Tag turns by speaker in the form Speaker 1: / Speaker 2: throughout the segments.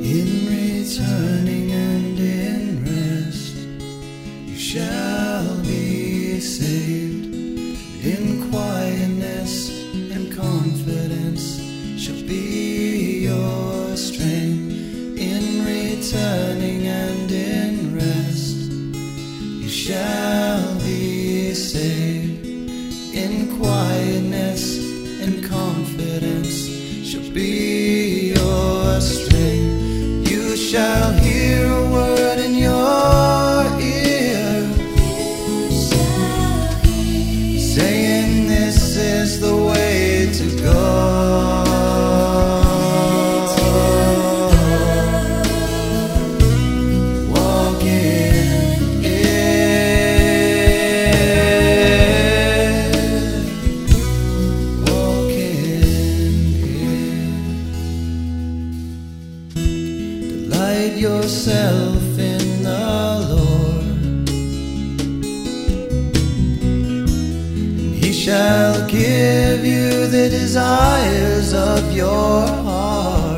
Speaker 1: In returning and in rest, you shall be saved. In quietness and confidence shall be your strength. In returning and in rest, you shall be saved. In quietness and confidence shall be your strength. You shall hear a word in your ear, saying this is the way to go. Walk in it. Walk in it. Delight yourself in the Lord, and He shall give you the desires of your heart.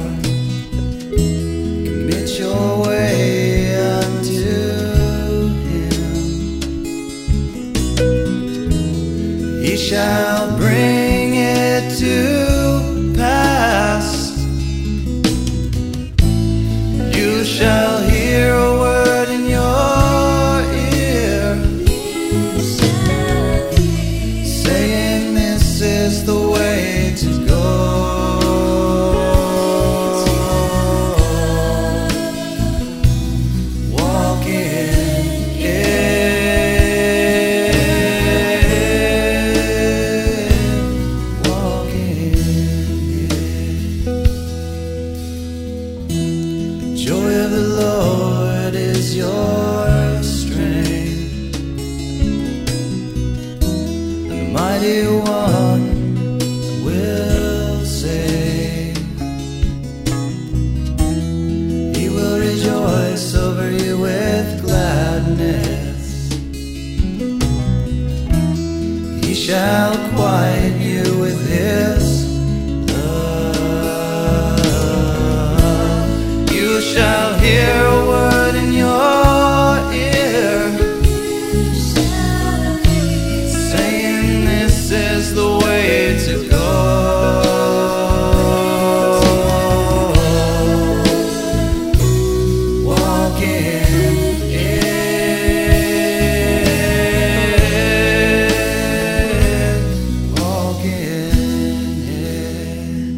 Speaker 1: Commit your way unto Him. He shall bring it to pass. You shall hear a word in your ear, saying this is the way to go. Walk in it. Walk in it. The joy of the Lord is your strength, and the mighty one will save. He will rejoice over you with gladness. He shall quiet you with His love. You shall hear a word in your ear, saying this is the way to go. Walk in it. Walk in it.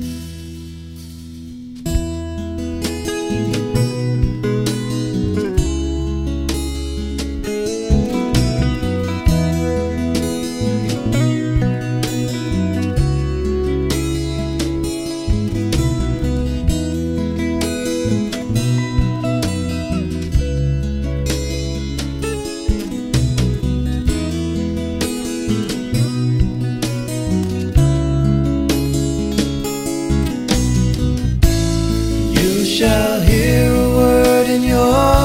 Speaker 1: You shall hear a word in your